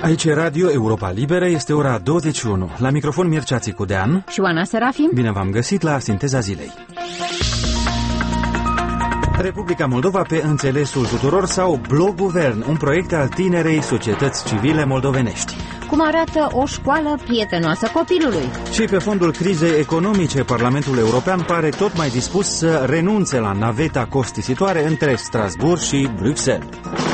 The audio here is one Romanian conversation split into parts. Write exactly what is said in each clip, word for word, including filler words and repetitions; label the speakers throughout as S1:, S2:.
S1: Aici e Radio Europa Liberă, este ora douăzeci și unu. La microfon Mircea Țicudean
S2: și Oana Serafim.
S1: Bine v-am găsit la Sinteza Zilei. Republica Moldova pe înțelesul tuturor sau Bloguvern, un proiect al tinerei societăți civile moldovenești.
S2: Cum arată o școală prietenoasă copilului?
S1: Și pe fondul crizei economice, Parlamentul European pare tot mai dispus să renunțe la naveta costisitoare între Strasbourg și Bruxelles.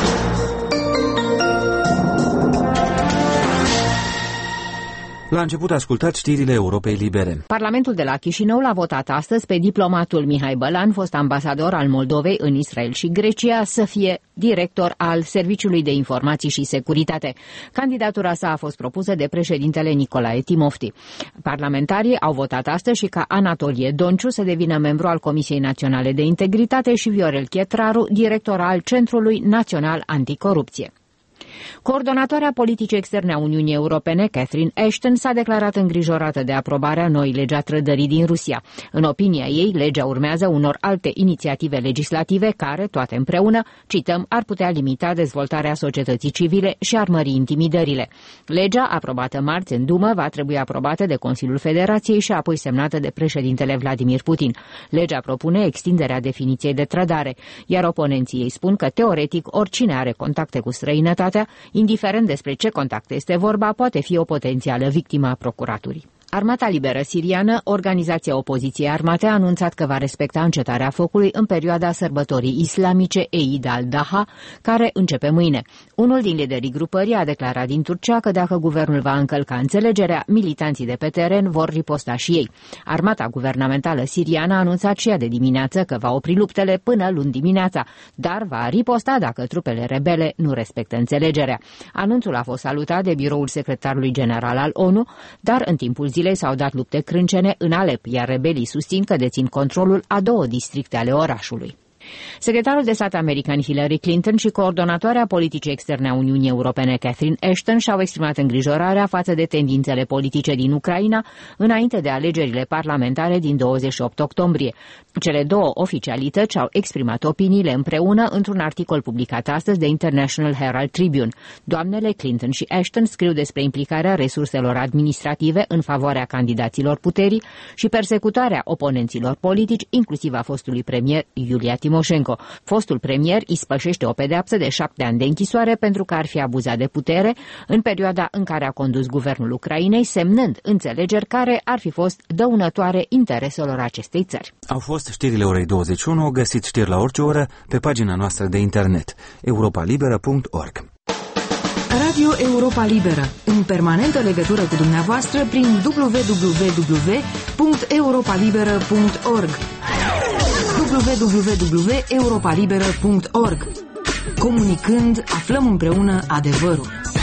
S1: La început ascultați știrile Europei Libere.
S2: Parlamentul de la Chișinău l-a votat astăzi pe diplomatul Mihai Bălan, fost ambasador al Moldovei în Israel și Grecia, să fie director al Serviciului de Informații și Securitate. Candidatura sa a fost propusă de președintele Nicolae Timofti. Parlamentarii au votat astăzi și ca Anatolie Donciu să devină membru al Comisiei Naționale de Integritate și Viorel Chietraru, director al Centrului Național Anticorupție. Coordonatoarea politicii externe a Uniunii Europene, Catherine Ashton, s-a declarat îngrijorată de aprobarea noii legi a trădării din Rusia. În opinia ei, legea urmează unor alte inițiative legislative care, toate împreună, cităm, ar putea limita dezvoltarea societății civile și ar mări intimidările. Legea, aprobată marți în Dumă, va trebui aprobată de Consiliul Federației și apoi semnată de președintele Vladimir Putin. Legea propune extinderea definiției de trădare, iar oponenții ei spun că, teoretic, oricine are contacte cu străinătatea, indiferent despre ce contact este vorba, poate fi o potențială victimă a procuraturii. Armata Liberă Siriană, organizația opoziției armate, a anunțat că va respecta încetarea focului în perioada sărbătorii islamice Eid al-Daha, care începe mâine. Unul din liderii grupării a declarat din Turcia că dacă guvernul va încălca înțelegerea, militanții de pe teren vor riposta și ei. Armata guvernamentală siriană a anunțat și ea de dimineață că va opri luptele până luni dimineața, dar va riposta dacă trupele rebele nu respectă înțelegerea. Anunțul a fost salutat de biroul secretarului general al ONU, dar în timpul zilei s-au dat lupte crâncene în Alep, iar rebelii susțin că dețin controlul a două districte ale orașului. Secretarul de stat american Hillary Clinton și coordonatoarea politicii externe a Uniunii Europene Catherine Ashton și-au exprimat îngrijorarea față de tendințele politice din Ucraina înainte de alegerile parlamentare din douăzeci și opt octombrie. Cele două oficialități au exprimat opiniile împreună într-un articol publicat astăzi de International Herald Tribune. Doamnele Clinton și Ashton scriu despre implicarea resurselor administrative în favoarea candidaților puterii și persecutarea oponenților politici, inclusiv a fostului premier Iulia Timoșenko. Fostul premier ispășește o pedeapsă de șapte ani de închisoare pentru că ar fi abuzat de putere în perioada în care a condus guvernul Ucrainei, semnând înțelegeri care ar fi fost dăunătoare intereselor acestei țări.
S1: Au fost știrile orei douăzeci și unu, găsiți știri la orice oră pe pagina noastră de internet europa liberă punct org.
S3: Radio Europa Liberă, în permanentă legătură cu dumneavoastră prin w w w punct europa liberă punct org. w w w punct europa liberă punct org. Comunicând, aflăm împreună adevărul.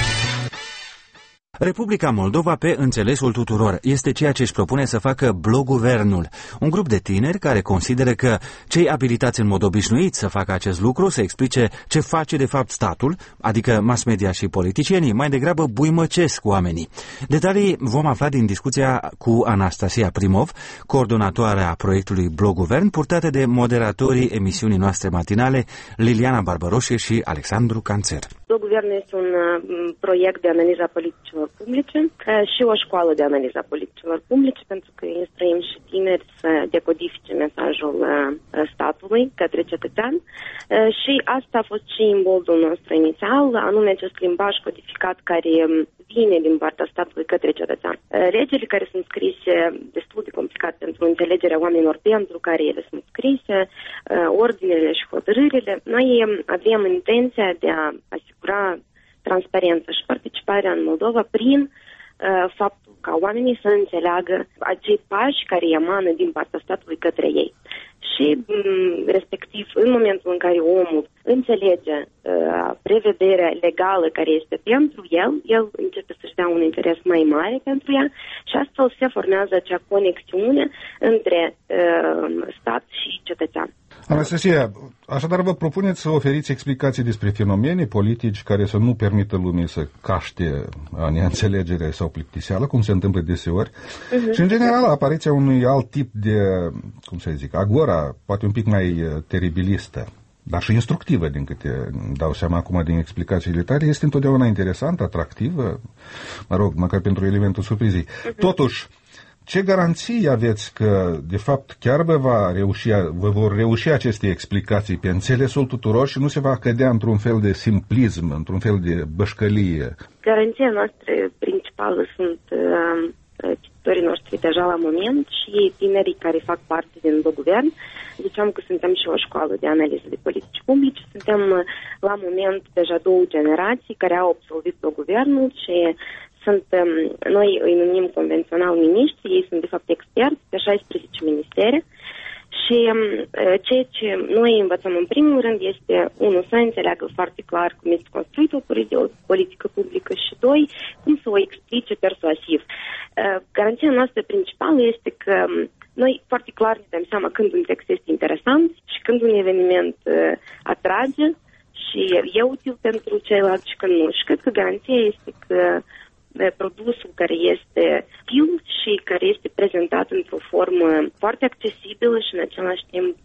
S1: Republica Moldova pe înțelesul tuturor este ceea ce își propune să facă Bloguvernul, un grup de tineri care consideră că cei abilitați în mod obișnuit să facă acest lucru, să explice ce face de fapt statul, adică mass media și politicienii, mai degrabă buimăcesc oamenii. Detalii vom afla din discuția cu Anastasia Primov, coordonatoarea proiectului Bloguvern, purtată de moderatorii emisiunii noastre matinale Liliana Barbaroșe și Alexandru Canțer.
S4: Bloguvern este un proiect de analiză a politicilor publice și o școală de analiză a politicilor publice, pentru că instruim și tineri să decodifice mesajul statului către cetățean și asta a fost și imboldul nostru inițial, anume acest limbaj codificat care vine din partea statului către cetățean. Legile care sunt scrise destul de complicat pentru înțelegerea oamenilor pentru care ele sunt scrise, ordinele și hotărârile, noi avem intenția de a asigura transparență și participarea în Moldova prin uh, faptul ca oamenii să înțeleagă acei pași care emană din partea statului către ei. Și um, respectiv, în momentul în care omul înțelege uh, prevederea legală care este pentru el, el începe să-și dea un interes mai mare pentru ea și astfel se formează acea conexiune între uh, stat și cetățean.
S5: Anastasia, așadar vă propuneți să oferiți explicații despre fenomene politici care să nu permită lumii să caște neînțelegere sau plictiseală, cum se întâmplă deseori, uh-huh. și în general apariția unui alt tip de, cum să zic, agora, poate un pic mai teribilistă. dar și instructivă, din câte dau seama acum din explicațiile tale, este întotdeauna interesantă, atractivă, mă rog, măcar pentru elementul surprizei. Uh-huh. Totuși, ce garanții aveți că, de fapt, chiar vă, va reuși, vă vor reuși aceste explicații pe înțelesul tuturor și nu se va cădea într-un fel de simplism, într-un fel de bășcălie?
S4: Garanția noastră principală sunt uh, cititorii noștri deja la moment și tinerii care fac parte din guvern. Ziceam că suntem și o școală de analiză de politici publice. Suntem la moment deja două generații care au absolvit guvernul și sunt, noi îi numim convențional miniștri, ei sunt de fapt experți pe șaisprezece ministere și ceea ce noi învățăm în primul rând este, unul, să înțeleagă foarte clar cum este construită o politică publică și, doi, cum să o explice persuasiv. Garanția noastră principală este că noi foarte clar ne dăm seama când un text este interesant și când un eveniment atrage și e util pentru ceilalți și când nu. Și cred că garanția este că produsul care este stil și care este prezentat într-o formă foarte accesibilă și în același timp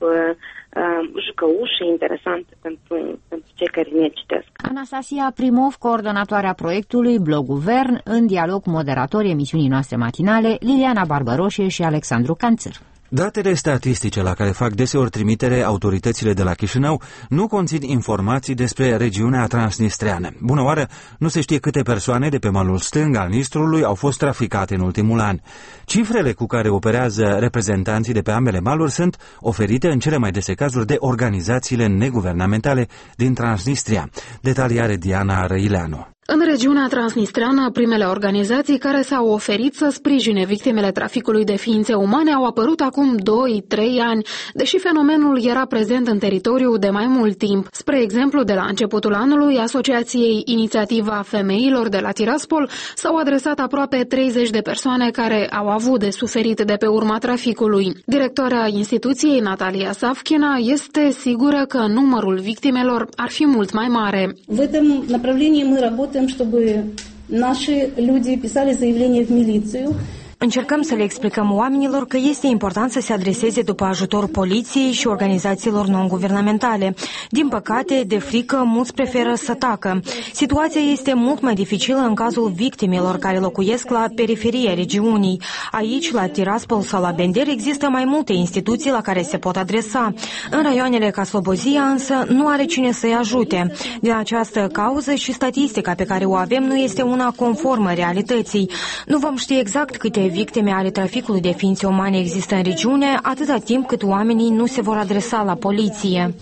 S4: jucăușă și interesantă pentru, pentru cei care ne citesc.
S2: Anastasia Primov, coordonatoarea proiectului Bloguvern, în dialog cu moderatorii emisiunii noastre matinale, Liliana Barbaroșie și Alexandru Canțăr.
S1: Datele statistice la care fac deseori trimitere autoritățile de la Chișinău nu conțin informații despre regiunea transnistreană. Bună oară, nu se știe câte persoane de pe malul stâng al Nistrului au fost traficate în ultimul an. Cifrele cu care operează reprezentanții de pe ambele maluri sunt oferite în cele mai dese cazuri de organizațiile neguvernamentale din Transnistria. Detalii are Diana Răileanu.
S6: În regiunea transnistreană, primele organizații care s-au oferit să sprijine victimele traficului de ființe umane au apărut acum doi trei ani, deși fenomenul era prezent în teritoriu de mai mult timp. Spre exemplu, de la începutul anului, Asociației Inițiativa Femeilor de la Tiraspol s-au adresat aproape treizeci de persoane care au avut de suferit de pe urma traficului. Directoarea instituției, Natalia Savchina, este sigură că numărul victimelor ar fi mult mai mare.
S7: В этом направлении мы работаем, чтобы наши люди писали заявление в милицию.
S8: Încercăm să le explicăm oamenilor că este important să se adreseze după ajutor poliției și organizațiilor non-guvernamentale. Din păcate, de frică, mulți preferă să tacă. Situația este mult mai dificilă în cazul victimelor care locuiesc la periferia regiunii. Aici, la Tiraspol sau la Bender, există mai multe instituții la care se pot adresa. În raioanele ca Slobozia, însă, nu are cine să-i ajute. Din această cauză și statistica pe care o avem nu este una conformă realității. Nu vom ști exact câte victime ale traficului de ființe umane există în regiune, atâta timp cât oamenii nu se vor adresa la poliție.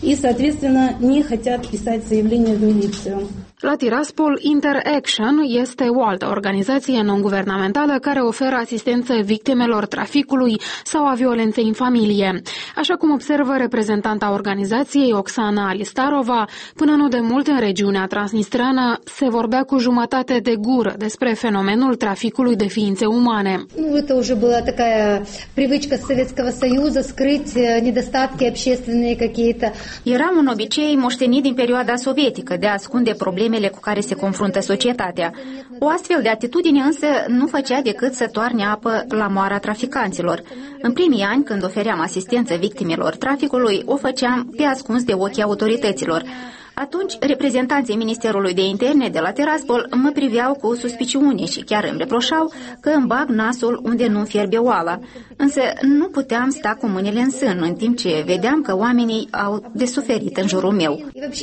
S6: La Tiraspol, Interaction este o altă organizație non-guvernamentală care oferă asistență victimelor traficului sau a violenței în familie. Așa cum observă reprezentanta organizației, Oksana Alistarova, până nu de mult în regiunea transnistreană se vorbea cu jumătate de gură despre fenomenul traficului de ființe umane.
S7: Ну, это уже была такая привычка Советского Союза скрыть недостатки общественные какие-то.
S9: Era un obicei moștenit din perioada sovietică de a ascunde problemele cu care se confruntă societatea. O astfel de atitudine însă nu făcea decât să toarne apă la moara traficanților. În primii ani, când ofeream asistență victimelor traficului, o făceam pe ascuns de ochii autorităților. Atunci, reprezentanții Ministerului de Interne de la Tiraspol mă priveau cu suspiciune și chiar îmi reproșau că îmi bag nasul unde nu fierbe oala. Însă nu puteam sta cu mâinile în sân, în timp ce vedeam că oamenii au de suferit în jurul meu.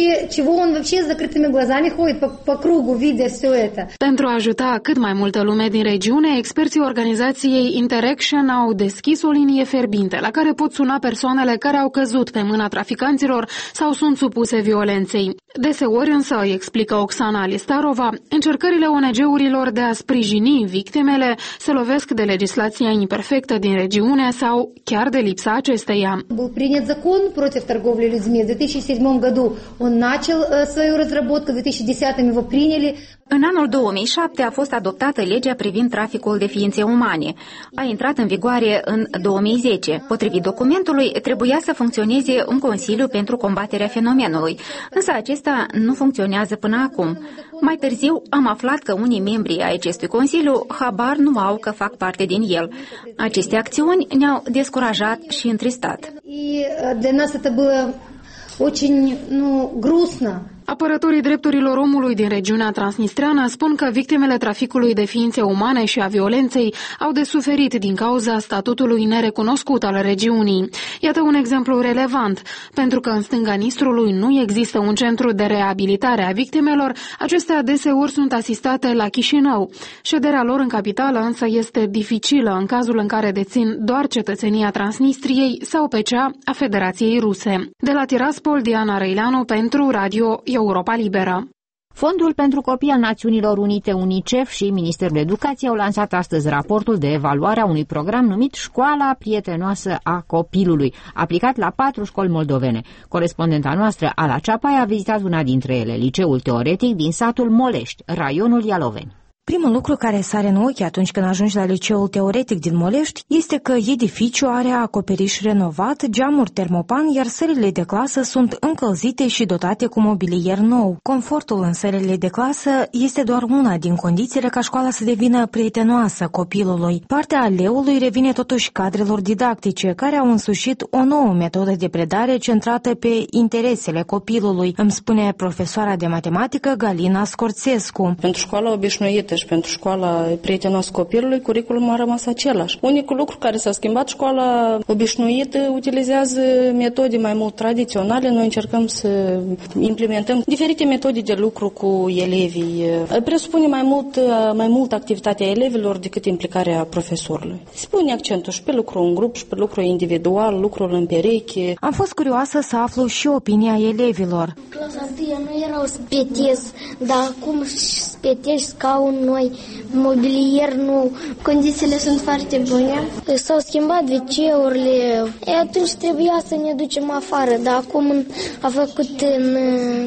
S6: Pentru a ajuta cât mai multă lume din regiune, experții organizației Interaction au deschis o linie fierbinte la care pot suna persoanele care au căzut pe mâna traficanților sau sunt supuse violenței. Deseori însă, îi explică Oksana Alistarova, încercările O N G-urilor de a sprijini victimele se lovesc de legislația imperfectă din regiune sau chiar de lipsa acesteia.
S7: Был принят закон против торговли людьми. В две тысячи седьмом году он начал свою разработку, в две тысячи десятом его приняли.
S9: În anul două mii șapte a fost adoptată legea privind traficul de ființe umane. A intrat în vigoare în două mii zece. Potrivit documentului, trebuia să funcționeze un consiliu pentru combaterea fenomenului, însă acesta nu funcționează până acum. Mai târziu am aflat că unii membri ai acestui consiliu habar nu au că fac parte din el. Aceste acțiuni ne-au descurajat și întristat.
S7: очень, ну, грустно.
S6: Apărătorii drepturilor omului din regiunea transnistreană spun că victimele traficului de ființe umane și a violenței au de suferit din cauza statutului nerecunoscut al regiunii. Iată un exemplu relevant, pentru că în stânga Nistrului nu există un centru de reabilitare a victimelor, acestea deseori sunt asistate la Chișinău. Șederea lor în capitală însă este dificilă în cazul în care dețin doar cetățenia Transnistriei sau pe cea a Federației Ruse. De la Tiraspol, Diana Răileanu pentru Radio Europa Liberă.
S2: Fondul pentru Copii al Națiunilor Unite, UNICEF și Ministerul Educației au lansat astăzi raportul de evaluare a unui program numit Școala Prietenoasă a Copilului, aplicat la patru școli moldovene. Corespondenta noastră, Ala Ceapai, a vizitat una dintre ele, liceul teoretic din satul Molești, raionul Ialoveni.
S8: Primul lucru care sare în ochi atunci când ajungi la liceul teoretic din Molești este că edificiul are acoperiș renovat, geamuri termopan, iar sălile de clasă sunt încălzite și dotate cu mobilier nou. Confortul în sălile de clasă este doar una din condițiile ca școala să devină prietenoasă copilului. Partea aleului revine totuși cadrelor didactice, care au însușit o nouă metodă de predare centrată pe interesele copilului, îmi spune profesoara de matematică Galina Scorțescu.
S10: Pentru școala obișnuită și pentru școala prietenoasă copilului, curriculumul a rămas același. Unicul lucru care s-a schimbat, școala obișnuită utilizează metode mai mult tradiționale. Noi încercăm să implementăm diferite metode de lucru cu elevii. Presupune mai mult, mai mult activitatea elevilor decât implicarea profesorului. Se pune accentul și pe lucru în grup și pe lucru individual, lucrul în pereche.
S8: Am fost curioasă să aflu și opinia elevilor.
S11: Clasa întâia nu erau spetezi, dar acum spetezi, scaun noi, mobilier nou, condițiile sunt foarte bune. S-au schimbat viceurile, e, atunci trebuia să ne ducem afară, dar acum a făcut în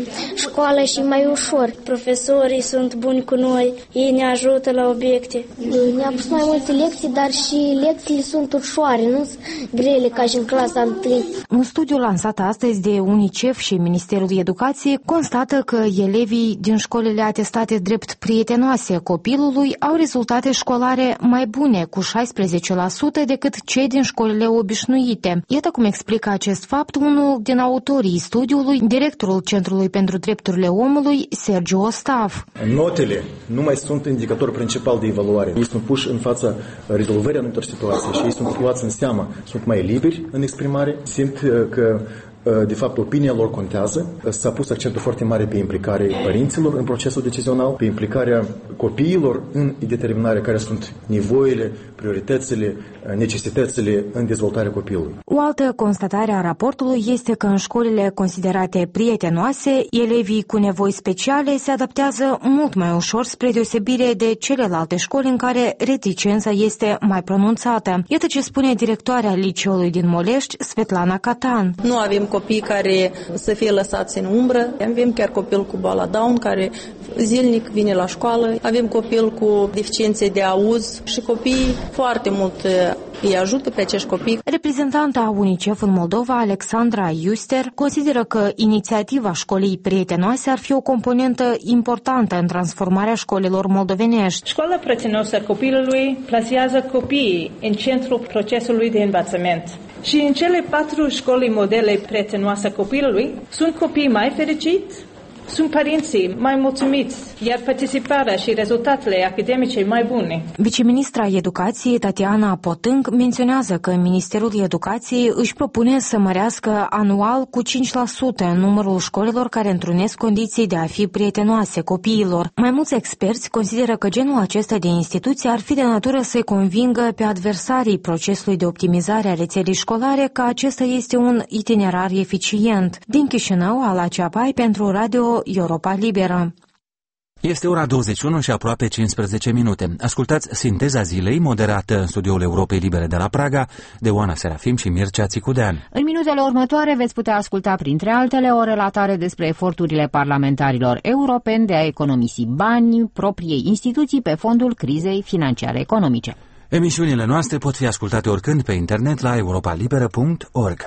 S11: școală și mai ușor. Profesorii sunt buni cu noi, ei ne ajută la obiecte. Ne-a pus mai multe lecții, dar și lecțiile sunt ușoare, nu sunt grele ca și în clasa întâi.
S8: Un studiu lansat astăzi de UNICEF și Ministerul Educației constată că elevii din școlile atestate drept prietenoase copilului au rezultate școlare mai bune, cu șaisprezece la sută decât cei din școlile obișnuite. Iată cum explică acest fapt unul din autorii studiului, directorul Centrului pentru Drepturile Omului, Sergiu Ostav.
S12: Notele nu mai sunt indicator principal de evaluare. Ei sunt puși în fața rezolvării anumitor situații și ei sunt luați în seamă, sunt mai liberi în exprimare, simt că de fapt, opinia lor contează. S-a pus accentul foarte mare pe implicarea părinților în procesul decizional, pe implicarea copiilor în determinarea care sunt nevoile, prioritățile, necesitățile în dezvoltarea copilului.
S8: O altă constatare a raportului este că în școlile considerate prietenoase, elevii cu nevoi speciale se adaptează mult mai ușor spre deosebire de celelalte școli în care reticența este mai pronunțată. Iată ce spune directoarea liceului din Molești, Svetlana Catan.
S10: Nu avem copii care să fie lăsați în umbră, avem chiar copil cu boala Down care zilnic vine la școală, avem copil cu deficiențe de auz și copiii foarte mult îi ajută pe acești copii.
S8: Reprezentanta UNICEF în Moldova, Alexandra Iuster, consideră că inițiativa școlii prietenoase ar fi o componentă importantă în transformarea școlilor moldovenești.
S13: Școala prietenoasă a copilului plasează copiii în centrul procesului de învățământ. Și în cele patru școli modele prietenoase a copilului sunt copii mai fericiți, sunt părinții mai mulțumiți, iar participarea și rezultatele academice mai bune.
S8: Viceministra Educației, Tatiana Potânc, menționează că Ministerul Educației își propune să mărească anual cu cinci la sută numărul școlilor care întrunesc condiții de a fi prietenoase copiilor. Mai mulți experți consideră că genul acesta de instituții ar fi de natură să-i convingă pe adversarii procesului de optimizare a rețelei școlare că acesta este un itinerar eficient. Din Chișinău, Ala Ceapai pentru Radio Europa Liberă.
S1: Este ora douăzeci și unu și aproape cincisprezece minute. Ascultați Sinteza Zilei, moderată în studioul Europei Libere de la Praga, de Oana Serafim și Mircea Țicudean.
S2: În minutele următoare veți putea asculta, printre altele, o relatare despre eforturile parlamentarilor europeni de a economisi bani propriei instituții pe fondul crizei financiare economice.
S1: Emisiunile noastre pot fi ascultate oricând pe internet la europa liberă punct org.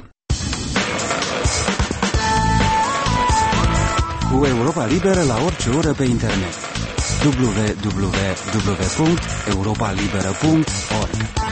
S1: Cu Europa Liberă la orice oră pe internet. w w w punct europa liberă punct org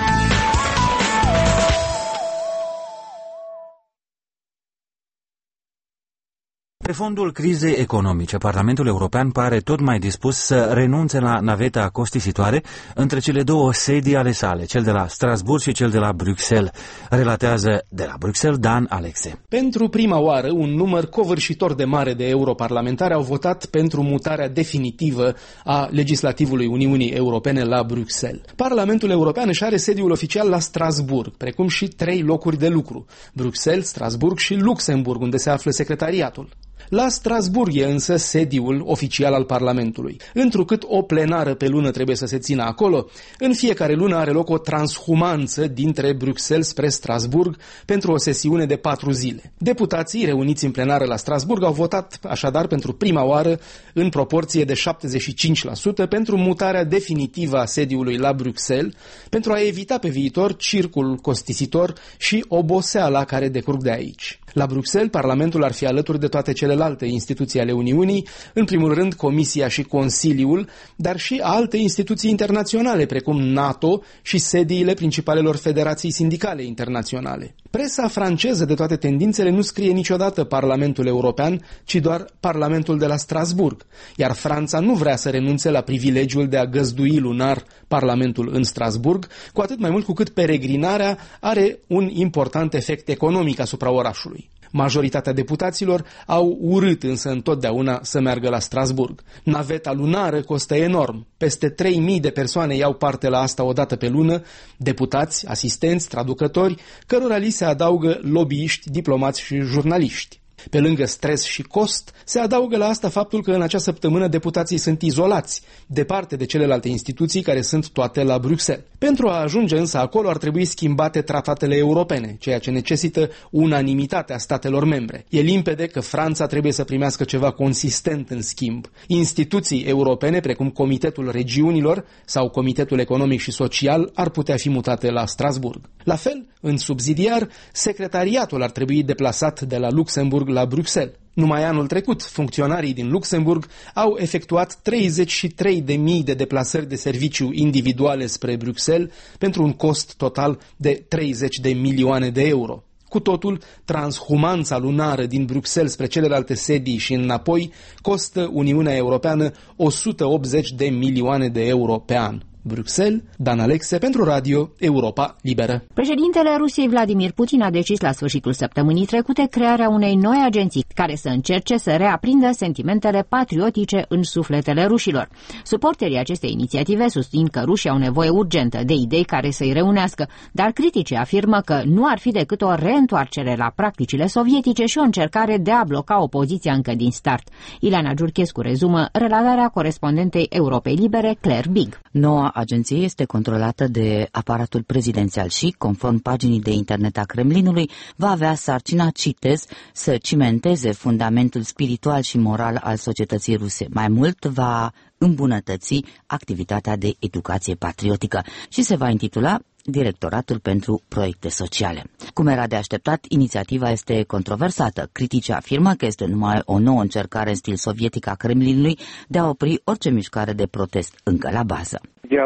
S1: Pe fondul crizei economice, Parlamentul European pare tot mai dispus să renunțe la naveta costisitoare între cele două sedii ale sale, cel de la Strasbourg și cel de la Bruxelles. Relatează de la Bruxelles Dan Alexe.
S14: Pentru prima oară, un număr covârșitor de mare de europarlamentari au votat pentru mutarea definitivă a legislativului Uniunii Europene la Bruxelles. Parlamentul European își are sediul oficial la Strasbourg, precum și trei locuri de lucru: Bruxelles, Strasbourg și Luxemburg, unde se află secretariatul. La Strasbourg e însă sediul oficial al Parlamentului. Întrucât o plenară pe lună trebuie să se țină acolo, în fiecare lună are loc o transhumanță dintre Bruxelles spre Strasbourg pentru o sesiune de patru zile. Deputații reuniți în plenară la Strasbourg au votat așadar pentru prima oară în proporție de șaptezeci și cinci la sută pentru mutarea definitivă a sediului la Bruxelles, pentru a evita pe viitor circul costisitor și oboseala care decurg de aici. La Bruxelles, Parlamentul ar fi alături de toate celelalte instituții ale Uniunii, în primul rând Comisia și Consiliul, dar și alte instituții internaționale, precum NATO și sediile principalelor federații sindicale internaționale. Presa franceză de toate tendințele nu scrie niciodată Parlamentul European, ci doar Parlamentul de la Strasbourg, iar Franța nu vrea să renunțe la privilegiul de a găzdui lunar Parlamentul în Strasbourg, cu atât mai mult cu cât peregrinarea are un important efect economic asupra orașului. Majoritatea deputaților au urât însă întotdeauna să meargă la Strasbourg. Naveta lunară costă enorm. Peste trei mii de persoane iau parte la asta o dată pe lună, deputați, asistenți, traducători, cărora li se adaugă lobbyiști, diplomați și jurnaliști. Pe lângă stres și cost, se adaugă la asta faptul că în acea săptămână deputații sunt izolați, departe de celelalte instituții care sunt toate la Bruxelles. Pentru a ajunge însă acolo ar trebui schimbate tratatele europene, ceea ce necesită unanimitatea statelor membre. E limpede că Franța trebuie să primească ceva consistent în schimb. Instituții europene, precum Comitetul Regiunilor sau Comitetul Economic și Social, ar putea fi mutate la Strasbourg. La fel, în subsidiar, secretariatul ar trebui deplasat de la Luxemburg la Bruxelles. Numai anul trecut, funcționarii din Luxemburg au efectuat treizeci și trei de mii de deplasări de serviciu individuale spre Bruxelles pentru un cost total de treizeci de milioane de euro. Cu totul, transhumanța lunară din Bruxelles spre celelalte sedii și înapoi costă Uniunea Europeană o sută optzeci de milioane de euro pe an. Bruxelles, Dan Alexe pentru Radio Europa Liberă.
S2: Președintele Rusiei Vladimir Putin a decis la sfârșitul săptămânii trecute crearea unei noi agenții care să încerce să reaprindă sentimentele patriotice în sufletele rușilor. Suporterii acestei inițiative susțin că rușii au nevoie urgentă de idei care să-i reunească, dar criticii afirmă că nu ar fi decât o reîntoarcere la practicile sovietice și o încercare de a bloca opoziția încă din start. Ileana Giurchescu rezumă relatarea corespondentei Europei Libere, Claire Big.
S15: Noua agenție este controlată de aparatul prezidențial și, conform paginii de internet a Kremlinului, va avea sarcina, citez, să cimenteze fundamentul spiritual și moral al societății ruse. Mai mult, va îmbunătăți activitatea de educație patriotică și se va intitula Directoratul pentru Proiecte Sociale. Cum era de așteptat, inițiativa este controversată. Criticii afirmă că este numai o nouă încercare în stil sovietic a Kremlinului de a opri orice mișcare de protest încă la bază.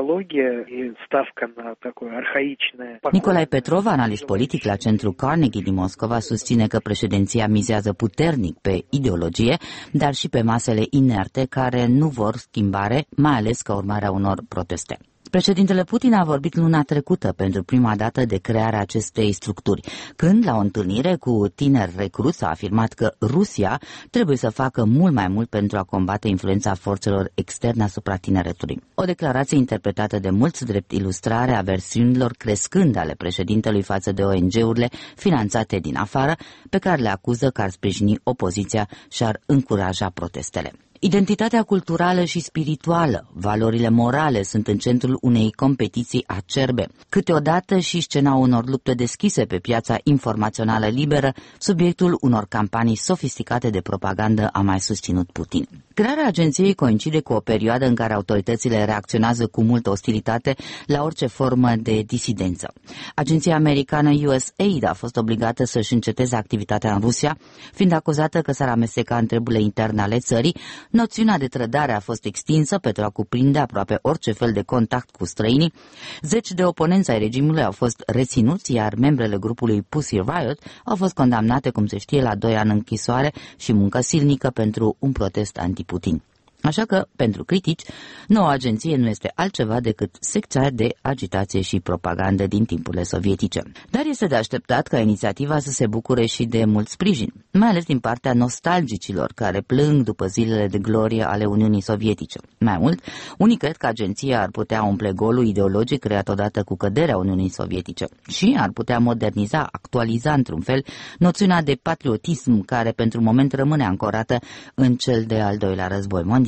S15: Nicolae Petrov, analist politic la Centrul Carnegie din Moscova, susține că președinția mizează puternic pe ideologie, dar și pe masele inerte care nu vor schimbare, mai ales ca urmare a unor proteste. Președintele Putin a vorbit luna trecută pentru prima dată de crearea acestei structuri, când, la o întâlnire cu tineri recruți, a afirmat că Rusia trebuie să facă mult mai mult pentru a combate influența forțelor externe asupra tineretului. O declarație interpretată de mulți drept ilustrare a versiunilor crescând ale președintelui față de O N G-urile finanțate din afară, pe care le acuză că ar sprijini opoziția și ar încuraja protestele. Identitatea culturală și spirituală, valorile morale sunt în centrul unei competiții acerbe. Câteodată și scena unor lupte deschise pe piața informațională liberă, subiectul unor campanii sofisticate de propagandă, a mai susținut Putin. Crearea agenției coincide cu o perioadă în care autoritățile reacționează cu multă ostilitate la orice formă de disidență. Agenția americană U S A I D a fost obligată să-și înceteze activitatea în Rusia, fiind acuzată că s-ar amesteca în treburile interne ale țării, Noțiunea de trădare a fost extinsă pentru a cuprinde aproape orice fel de contact cu străinii. Zeci de oponenți ai regimului au fost reținuți, iar membrele grupului Pussy Riot au fost condamnate, cum se știe, la doi ani închisoare și muncă silnică pentru un protest anti-Putin. Așa că, pentru critici, noua agenție nu este altceva decât secția de agitație și propagandă din timpurile sovietice. Dar este de așteptat ca inițiativa să se bucure și de mult sprijin, mai ales din partea nostalgicilor care plâng după zilele de glorie ale Uniunii Sovietice. Mai mult, unii cred că agenția ar putea umple golul ideologic creat odată cu căderea Uniunii Sovietice și ar putea moderniza, actualiza într-un fel noțiunea de patriotism care pentru moment rămâne ancorată în cel de al doilea război mondial.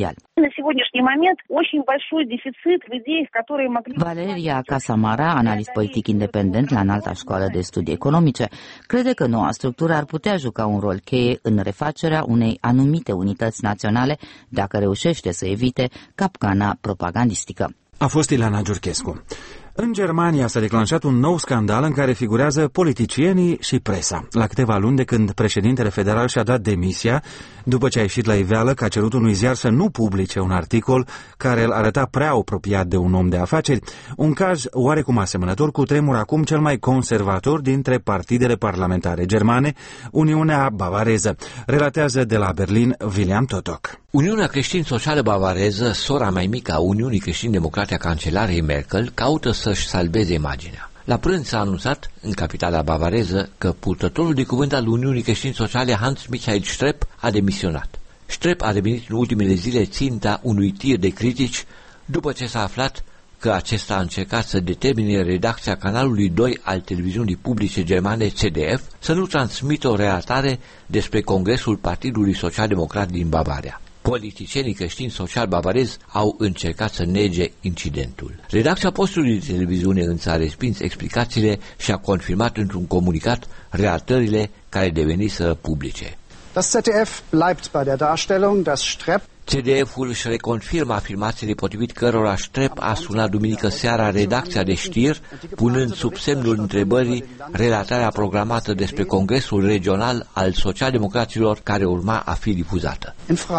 S15: Valeria Casamara, analist politic independent la Înalta Școală de Studii Economice, crede că noua structură ar putea juca un rol cheie în refacerea unei anumite unități naționale dacă reușește să evite capcana propagandistică.
S1: A fost Ileana Giurchescu. În Germania s-a declanșat un nou scandal în care figurează politicienii și presa. La câteva luni de când președintele federal și-a dat demisia, după ce a ieșit la iveală că a cerut unui ziar să nu publice un articol care îl arăta prea apropiat de un om de afaceri, un caz oarecum asemănător cu tremur acum cel mai conservator dintre partidele parlamentare germane, Uniunea Bavareză, relatează de la Berlin William Totok.
S16: Uniunea Creștin-Socială Bavareză, sora mai mică a Uniunii Creștin-Democrate a cancelarei Merkel, caută să-și salveze imaginea. La prânz s-a anunțat, în capitala bavareză, că purtătorul de cuvânt al Uniunii Creștin-Sociale, Hans-Michael Strepp, a demisionat. Strepp a devenit în ultimele zile ținta unui tir de critici după ce s-a aflat că acesta a încercat să determine redacția canalului doi al televiziunii publice germane C D F să nu transmită o relatare despre Congresul Partidului Social-Democrat din Bavaria. Politicienii creștini social bavarezi au încercat să nege incidentul. Redacția postului de televiziune însă a respins explicațiile și a confirmat într-un comunicat relatările care deveniseră publice.
S17: Das Z D F bleibt bei der Darstellung, dass Strepp
S16: C D F-ul își reconfirmă afirmațiile potrivit cărora Strepp a sunat duminică seara redacția de știri, punând sub semnul întrebării relatarea programată despre Congresul Regional al Socialdemocraților care urma a fi difuzată.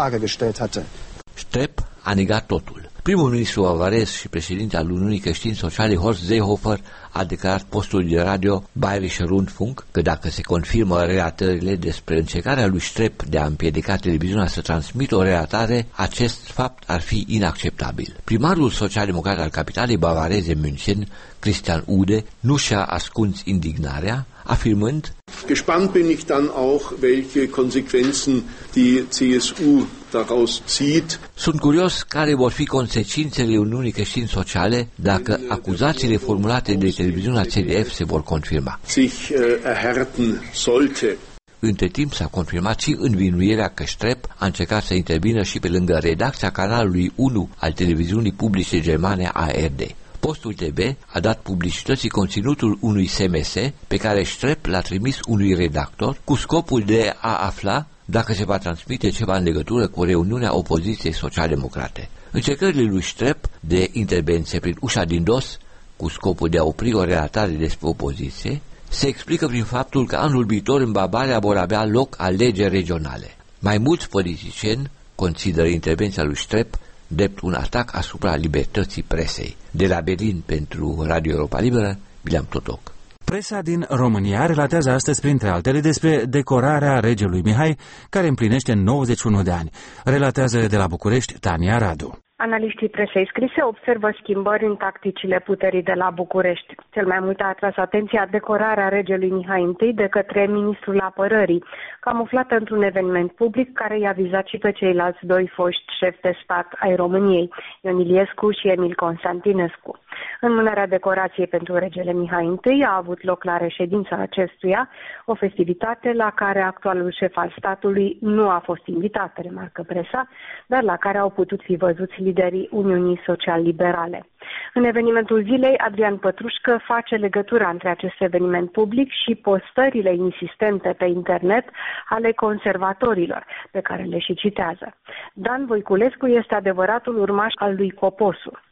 S16: Strepp a negat totul. Primul ministru bavarez și președinte al Uniunii Creștini Sociale, Horst Seehofer, a declarat postului de radio Bayerischer Rundfunk că dacă se confirmă relatările despre încercarea lui Strepp de a împiedica televiziunea să transmită o relatare, acest fapt ar fi inacceptabil. Primarul social-democrat al capitalei bavareze München, Christian Ude, nu și-a ascuns indignarea, afirmând:
S18: Gespannt bin ich dann auch, welche Konsequenzen die C S U daraus zieht.
S16: Sunt curios care vor fi consecințele Uniunii Creștini Sociale dacă acuzațiile formulate de televiziunea C D F se vor confirma.
S18: Sich erhärten sollte.
S16: Între timp s-a confirmat și învinuirea că Strepp a încercat să intervină și pe lângă redacția canalului unu al televiziunii publice germane A R D. Postul T V a dat publicității conținutul unui S M S pe care Strepp l-a trimis unui redactor cu scopul de a afla dacă se va transmite ceva în legătură cu reuniunea opoziției social-democrate. Încercările lui Strepp de intervenție prin ușa din dos, cu scopul de a opri o relatare despre opoziție, se explică prin faptul că anul viitor în Bavaria vor avea loc alegeri regionale. Mai mulți politicieni consideră intervenția lui Strepp drept un atac asupra libertății presei. De la Berlin pentru Radio Europa Liberă, William Totok.
S1: Presa din România relatează astăzi, printre altele, despre decorarea regelui Mihai, care împlinește nouăzeci și unu de ani. Relatează de la București Tania Radu.
S19: Analiștii presei scrise observă schimbări în tacticile puterii de la București. Cel mai mult a atras atenția decorarea regelui Mihai I de către ministrul apărării, camuflată într-un eveniment public care i-a vizat și pe ceilalți doi foști șefi de stat ai României, Ion Iliescu și Emil Constantinescu. Înmânarea decorației pentru regele Mihai I a avut loc la reședința acestuia, o festivitate la care actualul șef al statului nu a fost invitat, remarcă presa, dar la care au putut fi văzuți liderii Uniunii Social-Liberale. În evenimentul zilei, Adrian Pătrușcă face legătura între acest eveniment public și postările insistente pe internet ale conservatorilor, pe care le și citează. Dan Voiculescu este adevăratul urmaș al lui Coposu.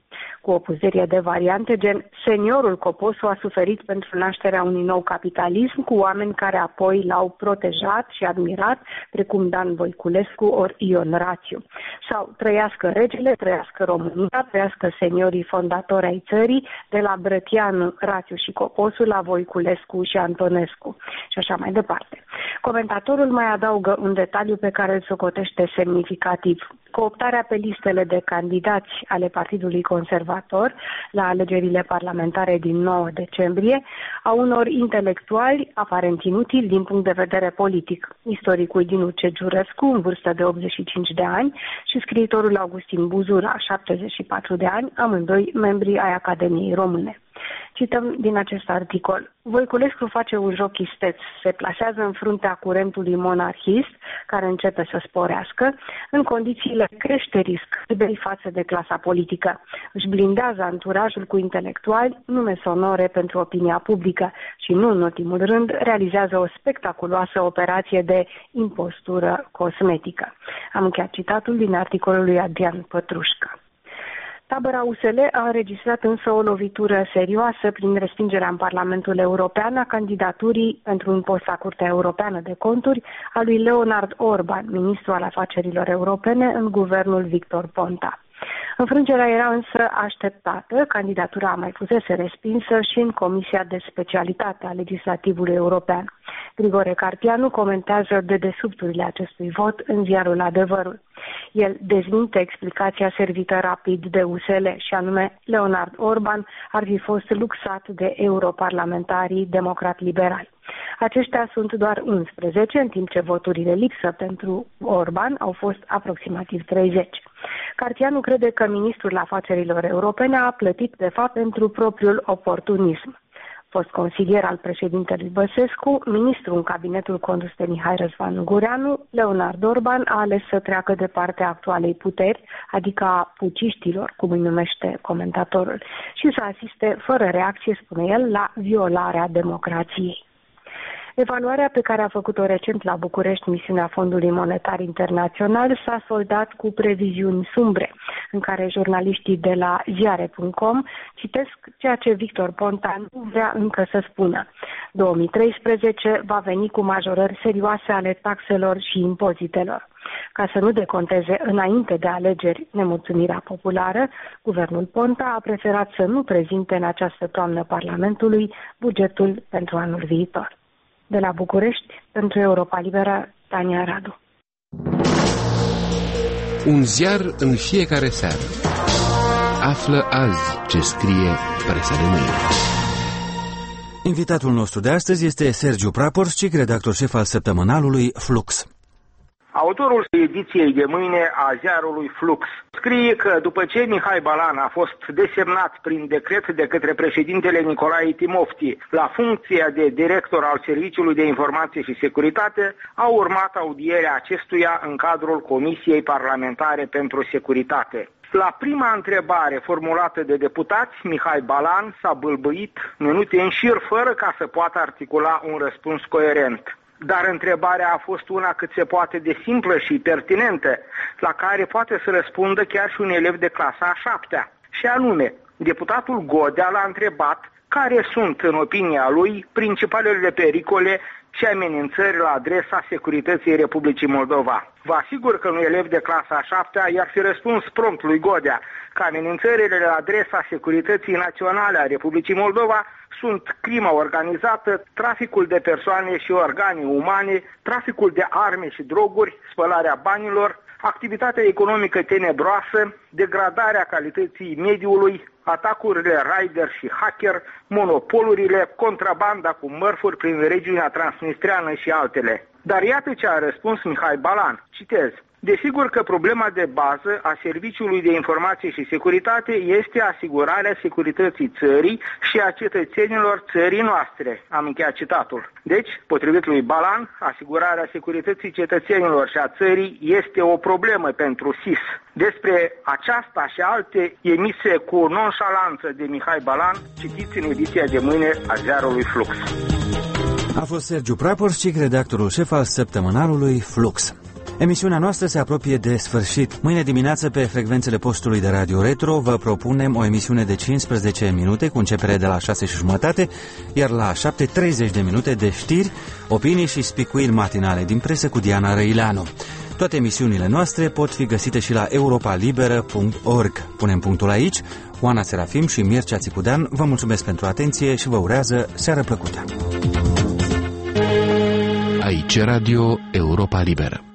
S19: cu o puzerie de variante, gen seniorul Coposu a suferit pentru nașterea unui nou capitalism, cu oameni care apoi l-au protejat și admirat, precum Dan Voiculescu ori Ion Rațiu. Sau trăiască regele, trăiască România, trăiască seniorii fondatori ai țării, de la Brătianu, Rațiu și Coposu la Voiculescu și Antonescu și așa mai departe. Comentatorul mai adaugă un detaliu pe care îl socotește semnificativ. Cooptarea pe listele de candidați ale Partidului Conservator la alegerile parlamentare din nouă decembrie a unor intelectuali aparent inutili din punct de vedere politic. Istoricul Dinu Cegiurescu, în vârstă de optzeci și cinci de ani, și scriitorul Augustin Buzura, șaptezeci și patru de ani, amândoi membri ai Academiei Române. Cităm din acest articol. Voiculescu face un joc isteț, se plasează în fruntea curentului monarhist, care începe să sporească, în condițiile creșterii scârbei față de clasa politică. Își blindează anturajul cu intelectuali, nume sonore pentru opinia publică și, nu în ultimul rând, realizează o spectaculoasă operație de impostură cosmetică. Am încheiat citatul din articolul lui Adrian Pătrușcă. Tabăra U S L a înregistrat însă o lovitură serioasă prin respingerea în Parlamentul European a candidaturii pentru un post la Curtea Europeană de Conturi a lui Leonard Orban, ministru al afacerilor europene în guvernul Victor Ponta. Înfrângerea era însă așteptată, candidatura mai fusese respinsă și în Comisia de Specialitate a Legislativului European. Grigore Carpianu comentează dedesubturile acestui vot în ziarul Adevărul. El dezminte explicația servită rapid de U S L și anume Leonard Orban ar fi fost luxat de europarlamentarii democrat-liberali. Aceștia sunt doar unsprezece, în timp ce voturile lipsă pentru Orban au fost aproximativ treizeci. Cartianu crede că ministrul afacerilor europene a plătit de fapt pentru propriul oportunism. Fost consilier al președintelui Băsescu, ministru în cabinetul condus de Mihai Răzvan Ungureanu, Leonard Orban a ales să treacă de partea actualei puteri, adică a puciștilor, cum îi numește comentatorul, și să asiste fără reacție, spune el, la violarea democrației. Evaluarea pe care a făcut-o recent la București misiunea Fondului Monetar Internațional s-a soldat cu previziuni sumbre, în care jurnaliștii de la ziare punct com citesc ceea ce Victor Ponta nu vrea încă să spună. două mii treisprezece va veni cu majorări serioase ale taxelor și impozitelor. Ca să nu deconteze înainte de alegeri nemulțumirea populară, guvernul Ponta a preferat să nu prezinte în această toamnă Parlamentului bugetul pentru anul viitor. De la București, pentru Europa Liberă, Tania Radu.
S20: Un ziar în fiecare seară. Află azi ce scrie presa de mâine.
S1: Invitatul nostru de astăzi este Sergiu Praporscic, redactor șef al săptămânalului Flux.
S21: Autorul ediției de mâine a ziarului Flux scrie că după ce Mihai Balan a fost desemnat prin decret de către președintele Nicolae Timofti la funcția de director al Serviciului de Informație și Securitate, a urmat audierea acestuia în cadrul Comisiei Parlamentare pentru Securitate. La prima întrebare formulată de deputați, Mihai Balan s-a bâlbâit minute în șir fără ca să poată articula un răspuns coerent. Dar întrebarea a fost una cât se poate de simplă și pertinentă, la care poate să răspundă chiar și un elev de clasa a șaptea. Și anume, deputatul Godea l-a întrebat care sunt, în opinia lui, principalele pericole și amenințări la adresa securității Republicii Moldova. Vă asigur că un elev de clasa a șaptea i-ar fi răspuns prompt lui Godea că amenințările la adresa securității naționale a Republicii Moldova sunt crima organizată, traficul de persoane și organe umane, traficul de arme și droguri, spălarea banilor, activitatea economică tenebroasă, degradarea calității mediului, atacurile rider și hacker, monopolurile, contrabanda cu mărfuri prin regiunea transnistreană și altele. Dar iată ce a răspuns Mihai Balan. Citez. Desigur că problema de bază a Serviciului de Informație și Securitate este asigurarea securității țării și a cetățenilor țării noastre. Am încheiat citatul. Deci, potrivit lui Balan, asigurarea securității cetățenilor și a țării este o problemă pentru S I S. Despre aceasta și alte emise cu nonșalanță de Mihai Balan, citiți în ediția de mâine a ziarului Flux.
S1: A fost Sergiu Praporscic, redactorul șef al săptămânalului Flux. Emisiunea noastră se apropie de sfârșit. Mâine dimineață, pe frecvențele postului de Radio Retro, vă propunem o emisiune de cincisprezece minute cu începere de la șase și jumătate, iar la șapte treizeci de minute de știri, opinii și spicuiri matinale din presă cu Diana Răileanu. Toate emisiunile noastre pot fi găsite și la europa liberă punct org. Punem punctul aici. Oana Serafim și Mircea Țipudean vă mulțumesc pentru atenție și vă urează seară plăcută.
S20: Aici Radio Europa Liberă.